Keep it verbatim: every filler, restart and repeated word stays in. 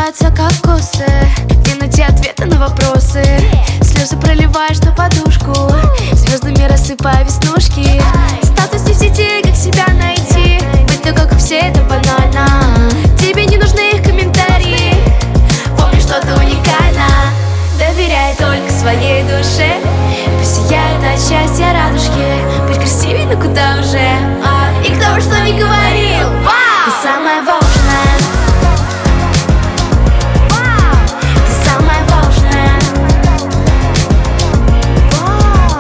рассыпаются как косы, где найти ответы на вопросы. Слезы проливаешь на подушку, звездами рассыпая веснушки. Статус не в сети, как себя найти, быть такой, как все, это банально. Тебе не нужны их комментарии, помни, что ты уникальна. Доверяй только своей душе, пусть сияют от счастья радужки. Быть красивей, но куда уже, а? И кто бы что ни говорил,